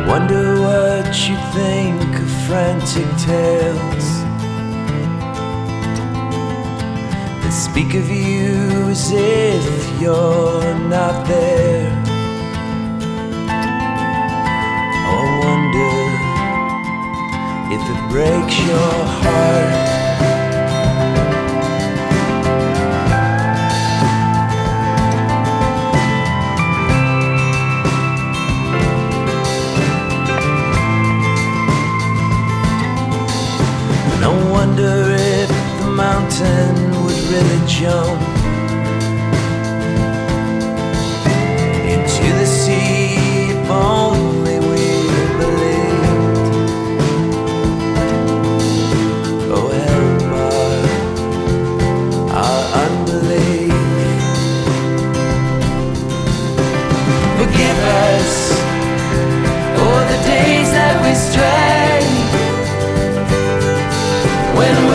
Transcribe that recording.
Wonder what you think of frantic tales that speak of you as if you're not there. Or wonder if it breaks your heart. No wonder if the mountain would really jump into the sea if only we believed. Oh, help our unbelief. Forgive us for the days that we stray, when